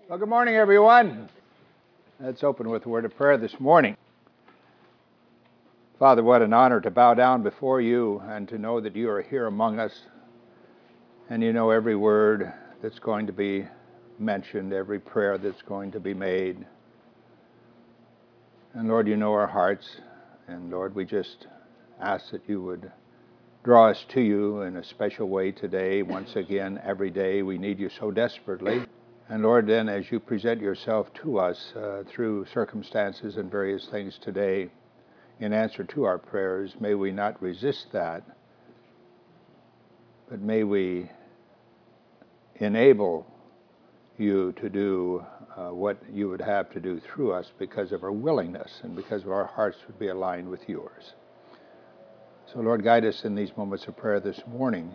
Well, good morning, everyone. Let's open with a word of prayer this morning. Father, what an honor to bow down before you and to know that you are here among us, and you know every word that's going to be mentioned, every prayer that's going to be made. And Lord, you know our hearts, and Lord, we just ask that you would draw us to you in a special way today. Once again, every day, we need you so desperately. And Lord, then as you present yourself to us through circumstances and various things today, in answer to our prayers, may we not resist that, but may we enable you to do what you would have to do through us because of our willingness and because of our hearts would be aligned with yours. So Lord, guide us in these moments of prayer this morning.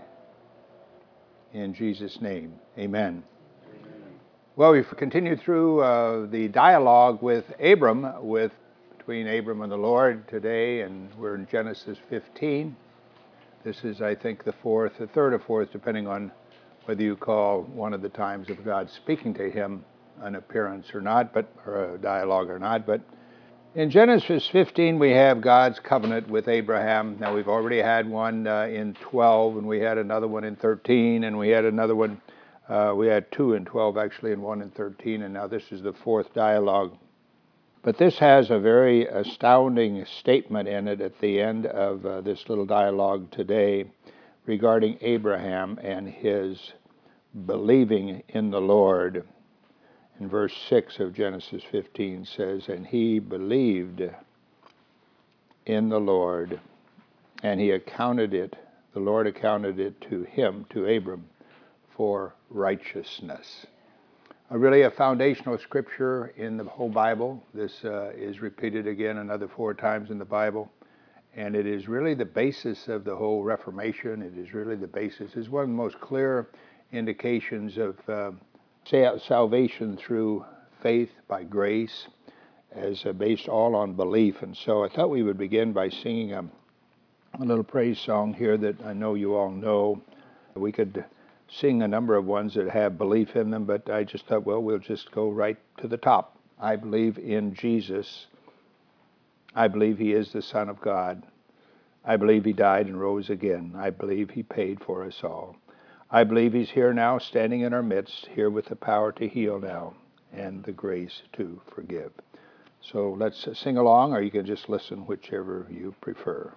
In Jesus' name, amen. Well, we've continued through the dialogue with Abram, between Abram and the Lord today, and we're in Genesis 15. This is, I think, the third or fourth, depending on whether you call one of the times of God speaking to him an appearance or not, or a dialogue or not. But in Genesis 15, we have God's covenant with Abraham. Now, we've already had one in 12, and we had another one in 13, and we had another one. We had 2 in 12, actually, and 1 in 13, and now this is the fourth dialogue. But this has a very astounding statement in it at the end of this little dialogue today regarding Abraham and his believing in the Lord. In verse 6 of Genesis 15 says, "And he believed in the Lord, and the Lord accounted it to him, to Abram, for righteousness." Really a foundational scripture in the whole Bible. This is repeated again another 4 times in the Bible, and it is really the basis of the whole Reformation. It is really the basis. It's one of the most clear indications of salvation through faith by grace, as based all on belief. And so I thought we would begin by singing a little praise song here that I know you all know. We could sing a number of ones that have belief in them, but I just thought, well, we'll just go right to the top. I believe in Jesus. I believe he is the Son of God. I believe he died and rose again. I believe he paid for us all. I believe he's here now, standing in our midst, here with the power to heal now and the grace to forgive. So let's sing along, or you can just listen, whichever you prefer.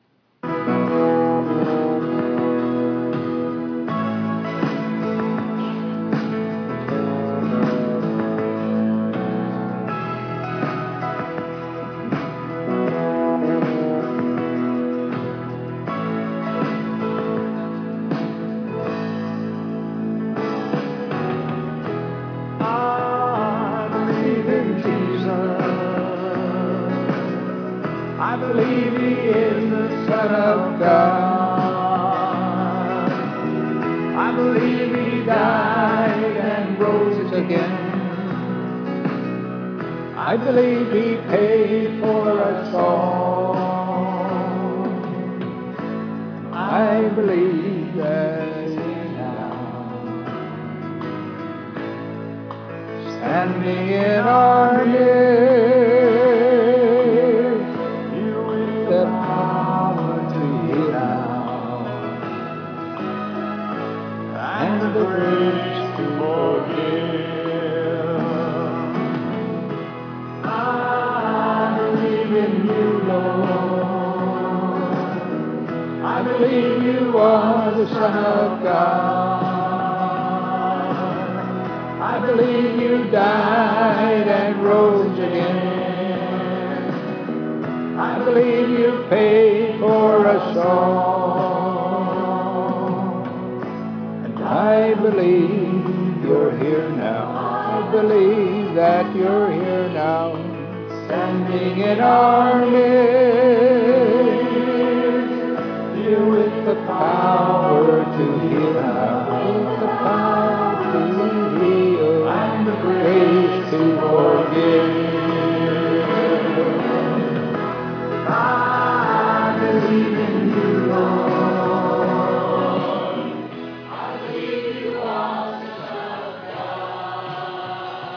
I believe he is the Son of God. I believe he died and rose again. I believe he paid for us all. I believe that now, standing in our midst, the power to heal now, and the grace to forgive. I believe in you, Lord. I believe you are the Son of God. I believe you died and rose again. I believe you paid for us all. And I believe you're here now. I believe that you're here now, standing in our midst, you with the power to heal now, with the power to heal and the grace to forgive. I believe in you, Lord. I believe you are the Son of God.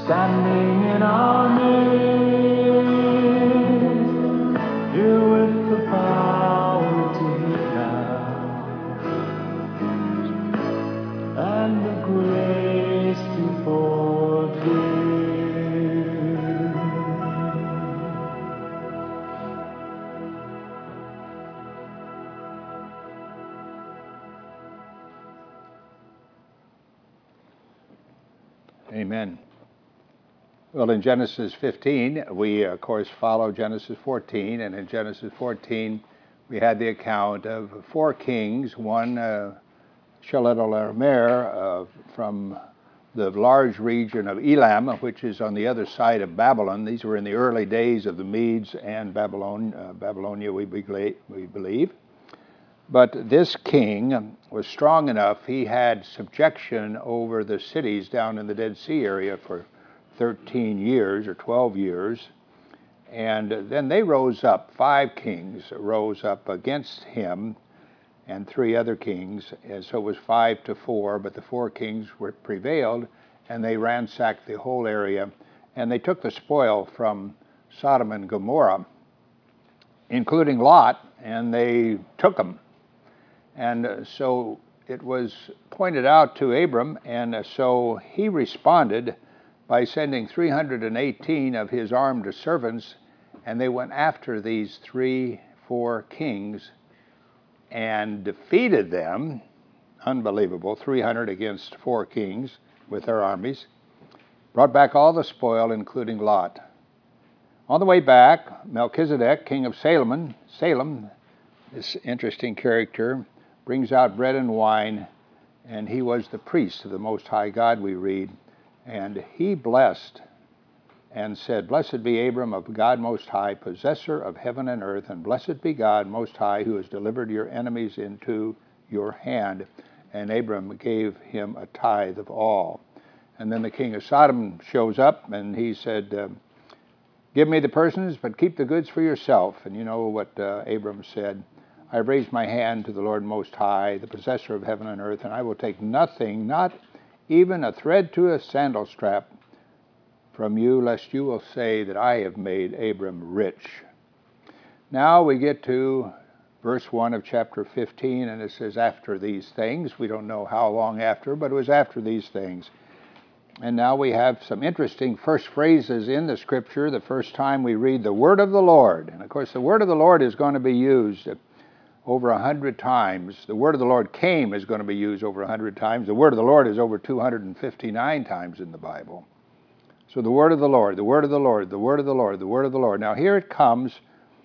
standing in our midst, here with the power to heal and the grace to forgive. Amen. Well, in Genesis 15, we, of course, follow Genesis 14, and in Genesis 14, we had the account of 4 kings, one, Chedorlaomer, from the large region of Elam, which is on the other side of Babylon. These were in the early days of the Medes and Babylonia, we believe. But this king was strong enough. He had subjection over the cities down in the Dead Sea area for 13 years or 12 years. And then they rose up, 5 kings rose up against him and 3 other kings. And so it was 5-4, but the 4 kings prevailed, and they ransacked the whole area. And they took the spoil from Sodom and Gomorrah, including Lot, and they took them. And so it was pointed out to Abram, and so he responded by sending 318 of his armed servants, and they went after these 4 kings and defeated them. Unbelievable, 300 against 4 kings with their armies. Brought back all the spoil, including Lot. On the way back, Melchizedek, king of Salem, this interesting character, brings out bread and wine, and he was the priest of the Most High God, we read. And he blessed and said, "Blessed be Abram of God Most High, possessor of heaven and earth, and blessed be God Most High, who has delivered your enemies into your hand." And Abram gave him a tithe of all. And then the king of Sodom shows up, and he said, "Give me the persons, but keep the goods for yourself." And you know what Abram said? "I have raised my hand to the Lord Most High, the possessor of heaven and earth, and I will take nothing, not even a thread to a sandal strap from you, lest you will say that I have made Abram rich." Now we get to verse 1 of chapter 15, and it says, "After these things." We don't know how long after, but it was after these things. And now we have some interesting first phrases in the scripture. The first time we read the word of the Lord. And of course, the word of the Lord is going to be used over 100 times. The word of the Lord came is going to be used over 100 times. The word of the Lord is over 259 times in the Bible. So the word of the Lord, the word of the Lord, the word of the Lord, the word of the Lord. Now here it comes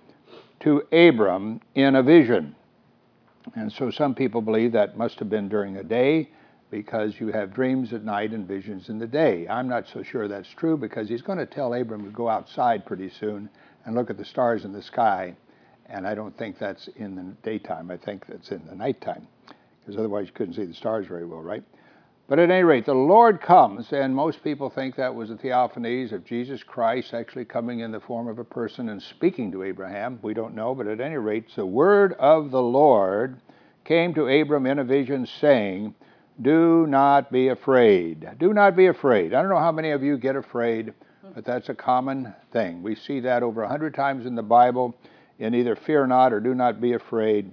to Abram in a vision. And so some people believe that must have been during a day, because you have dreams at night and visions in the day. I'm not so sure that's true, because he's going to tell Abram to go outside pretty soon and look at the stars in the sky. And I don't think that's in the daytime. I think that's in the nighttime, because otherwise you couldn't see the stars very well, right? But at any rate, the Lord comes, and most people think that was the theophanies of Jesus Christ actually coming in the form of a person and speaking to Abraham. We don't know, but at any rate, the word of the Lord came to Abram in a vision, saying, "Do not be afraid." Do not be afraid. I don't know how many of you get afraid, but that's a common thing. We see that over 100 times in the Bible, in either fear not or do not be afraid.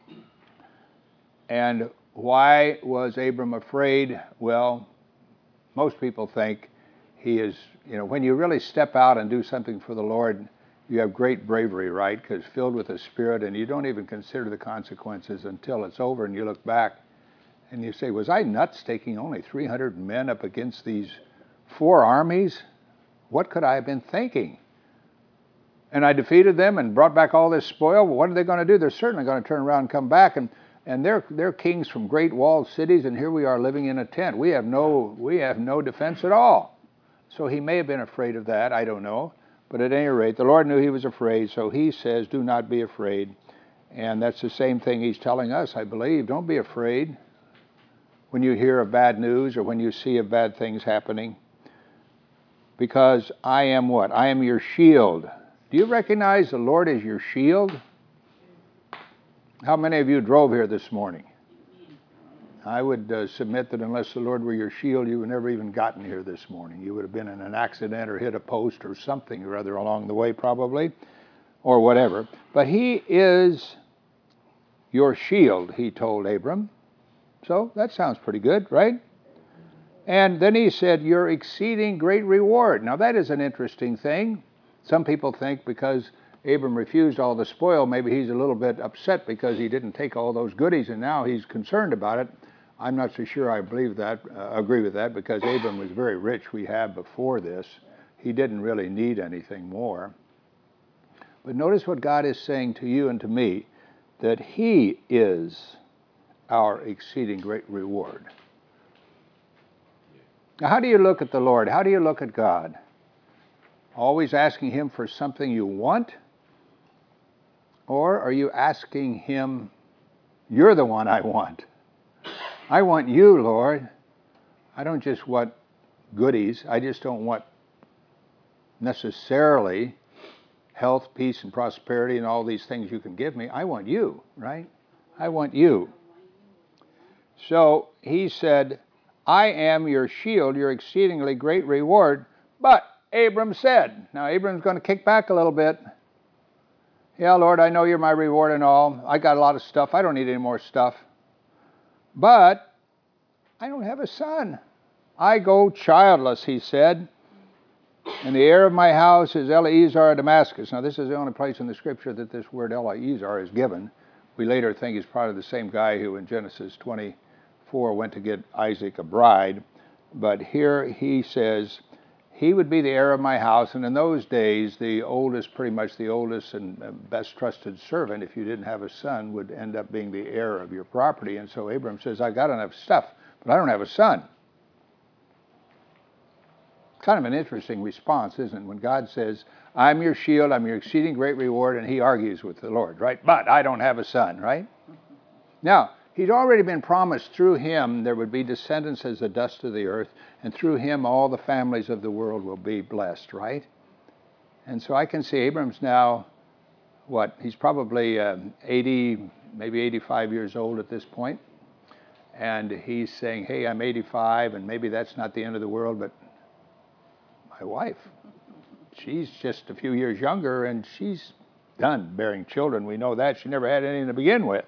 And why was Abram afraid? Well, most people think he is, when you really step out and do something for the Lord, you have great bravery, right? Because filled with the Spirit, and you don't even consider the consequences until it's over and you look back and you say, was I nuts taking only 300 men up against these 4 armies? What could I have been thinking? And I defeated them and brought back all this spoil. Well, what are they going to do? They're certainly going to turn around and come back, and they're kings from great walled cities, and here we are living in a tent. We have no defense at all. So he may have been afraid of that. I don't know. But at any rate, the Lord knew he was afraid, so he says, "Do not be afraid." And that's the same thing he's telling us, I believe. Don't be afraid when you hear of bad news or when you see of bad things happening. Because I am what? I am your shield. Do you recognize the Lord as your shield? How many of you drove here this morning? I would submit that unless the Lord were your shield, you would never even gotten here this morning. You would have been in an accident or hit a post or something or other along the way probably, or whatever. But he is your shield, he told Abram. So that sounds pretty good, right? And then he said, your exceeding great reward. Now that is an interesting thing. Some people think because Abram refused all the spoil, maybe he's a little bit upset because he didn't take all those goodies and now he's concerned about it. I'm not so sure I believe that, agree with that, because Abram was very rich. We have before this. He didn't really need anything more. But notice what God is saying to you and to me, that he is our exceeding great reward. Now, how do you look at the Lord? How do you look at God? Always asking him for something you want? Or are you asking him, you're the one I want? I want you, Lord. I don't just want goodies. I just don't want necessarily health, peace, and prosperity and all these things you can give me. I want you, right? I want you. So he said, I am your shield, your exceedingly great reward. But Abram said, now Abram's going to kick back a little bit. Yeah, Lord, I know you're my reward and all. I got a lot of stuff. I don't need any more stuff. But I don't have a son. I go childless, he said. And the heir of my house is Eliezer of Damascus. Now, this is the only place in the scripture that this word Eliezer is given. We later think he's probably the same guy who in Genesis 24 went to get Isaac a bride. But here he says, he would be the heir of my house. And in those days, pretty much the oldest and best trusted servant, if you didn't have a son, would end up being the heir of your property. And so Abram says, I got enough stuff, but I don't have a son. Kind of an interesting response, isn't it? When God says, I'm your shield, I'm your exceeding great reward, and he argues with the Lord, right? But I don't have a son, right? Now, he'd already been promised through him there would be descendants as the dust of the earth, and through him all the families of the world will be blessed, right? And so I can see Abram's now, he's probably 80, maybe 85 years old at this point. And he's saying, hey, I'm 85, and maybe that's not the end of the world, but my wife, she's just a few years younger, and she's done bearing children. We know that. She never had any to begin with.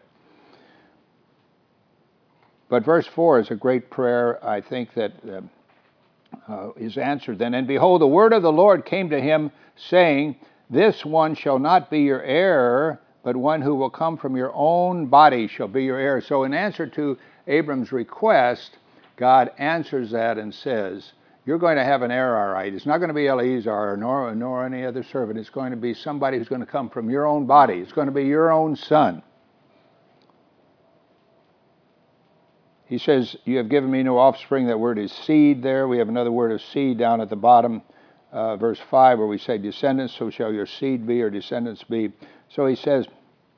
But verse 4 is a great prayer, I think, that is answered then. And behold, the word of the Lord came to him, saying, this one shall not be your heir, but one who will come from your own body shall be your heir. So in answer to Abram's request, God answers that and says, you're going to have an heir, all right. It's not going to be Eliezer nor any other servant. It's going to be somebody who's going to come from your own body. It's going to be your own son. He says, you have given me no offspring. That word is seed there. We have another word of seed down at the bottom, verse 5, where we say descendants, so shall your seed be, or descendants be. So he says,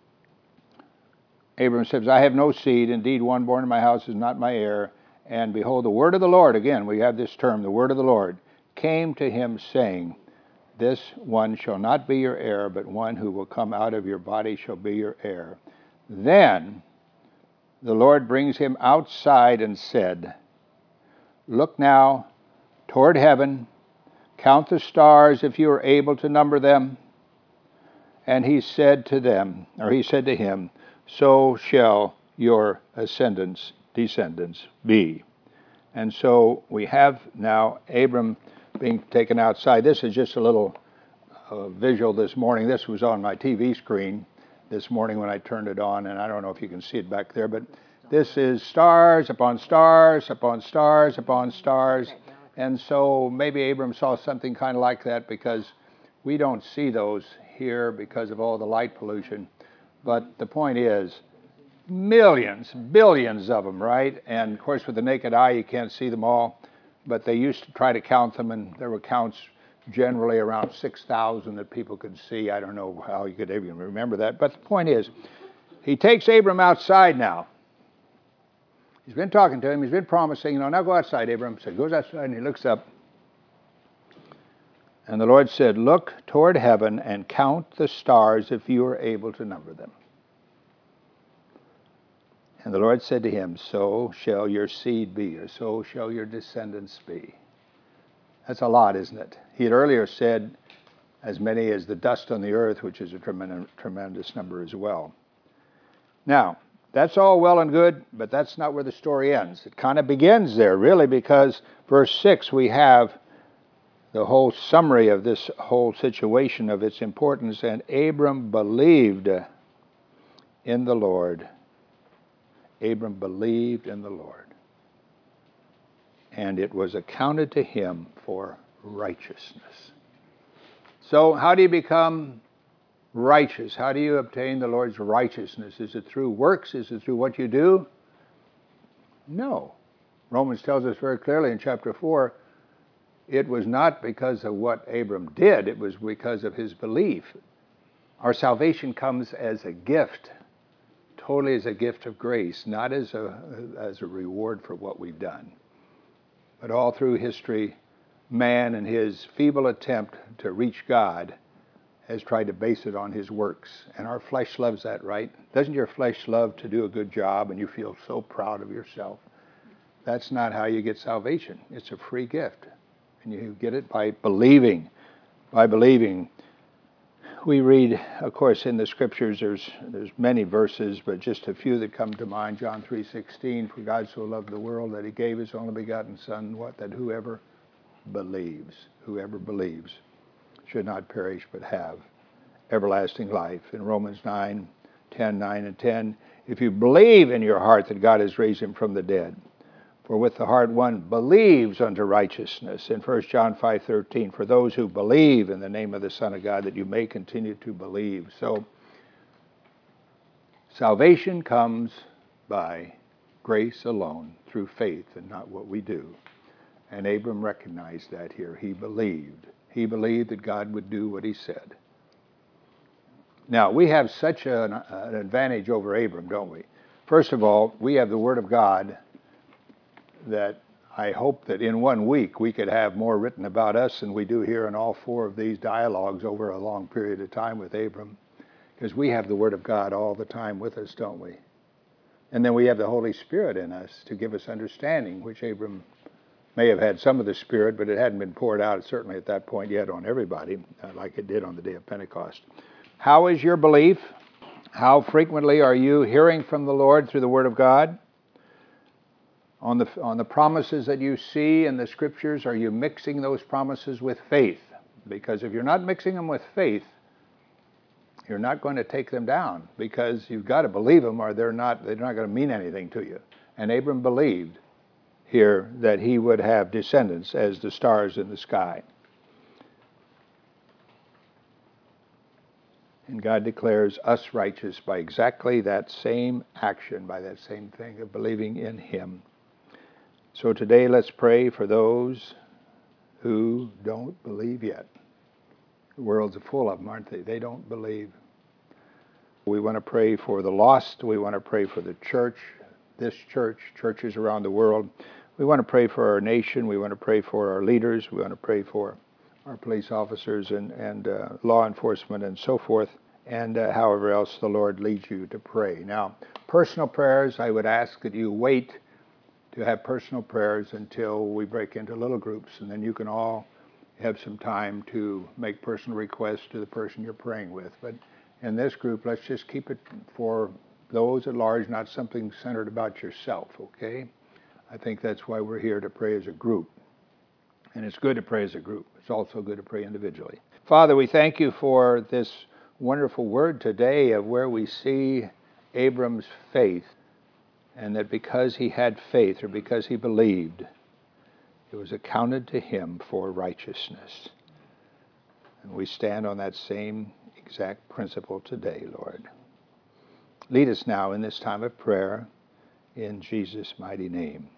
Abram says, I have no seed. Indeed, one born in my house is not my heir. And behold, the word of the Lord, again, we have this term, the word of the Lord, came to him saying, this one shall not be your heir, but one who will come out of your body shall be your heir. Then the Lord brings him outside and said, look now toward heaven, count the stars if you are able to number them. And he said to him, so shall your descendants be. And so we have now Abram being taken outside. This is just a little visual this morning. This was on my TV screen this morning when I turned it on, and I don't know if you can see it back there, but this is stars upon stars upon stars upon stars. And so maybe Abram saw something kind of like that, because we don't see those here because of all the light pollution. But the point is, millions, billions of them, right? And of course, with the naked eye, you can't see them all. But they used to try to count them, and there were counts generally around 6,000 that people could see. I don't know how you could even remember that. But the point is, he takes Abram outside now. He's been talking to him. He's been promising, now go outside, Abram. So he goes outside and he looks up. And the Lord said, look toward heaven and count the stars if you are able to number them. And the Lord said to him, so shall your seed be, or so shall your descendants be. That's a lot, isn't it? He had earlier said, as many as the dust on the earth, which is a tremendous number as well. Now, that's all well and good, but that's not where the story ends. It kind of begins there, really, because verse 6, we have the whole summary of this whole situation, of its importance. And Abram believed in the Lord. Abram believed in the Lord. And it was accounted to him for righteousness. So how do you become righteous? How do you obtain the Lord's righteousness? Is it through works? Is it through what you do? No. Romans tells us very clearly in chapter 4, it was not because of what Abram did, it was because of his belief. Our salvation comes as a gift, totally as a gift of grace, not as a reward for what we've done. But all through history, man in his feeble attempt to reach God has tried to base it on his works. And our flesh loves that, right? Doesn't your flesh love to do a good job and you feel so proud of yourself? That's not how you get salvation. It's a free gift. And you get it by believing. By believing. We read, of course, in the scriptures, there's many verses, but just a few that come to mind. John 3:16, for God so loved the world that he gave his only begotten Son, that whoever believes should not perish but have everlasting life. In Romans 9:10, 9 and 10, if you believe in your heart that God has raised him from the dead, for with the heart one believes unto righteousness. In 1 John 5:13, for those who believe in the name of the Son of God, that you may continue to believe. So salvation comes by grace alone, through faith, and not what we do. And Abram recognized that here. He believed. He believed that God would do what he said. Now, we have such an advantage over Abram, don't we? First of all, we have the Word of God that I hope that in 1 week we could have more written about us than we do here in all 4 of these dialogues over a long period of time with Abram, because we have the Word of God all the time with us, don't we? And then we have the Holy Spirit in us to give us understanding, which Abram may have had some of the Spirit, but it hadn't been poured out, certainly at that point yet, on everybody, like it did on the day of Pentecost. How is your belief? How frequently are you hearing from the Lord through the Word of God? On the promises that you see in the Scriptures, are you mixing those promises with faith? Because if you're not mixing them with faith, you're not going to take them down, because you've got to believe them, or they're not going to mean anything to you. And Abram believed here that he would have descendants as the stars in the sky. And God declares us righteous by exactly that same action, by that same thing of believing in him. So today let's pray for those who don't believe yet. The world's full of them, aren't they? They don't believe. We want to pray for the lost. We want to pray for the church, this church, churches around the world. We want to pray for our nation. We want to pray for our leaders. We want to pray for our police officers and law enforcement and so forth, and however else the Lord leads you to pray. Now, personal prayers, I would ask that you wait to have personal prayers until we break into little groups, and then you can all have some time to make personal requests to the person you're praying with. But in this group, let's just keep it for those at large, not something centered about yourself, okay? I think that's why we're here, to pray as a group. And it's good to pray as a group. It's also good to pray individually. Father, we thank you for this wonderful word today of where we see Abram's faith, and that because he had faith, or because he believed, it was accounted to him for righteousness. And we stand on that same exact principle today, Lord. Lead us now in this time of prayer, in Jesus' mighty name.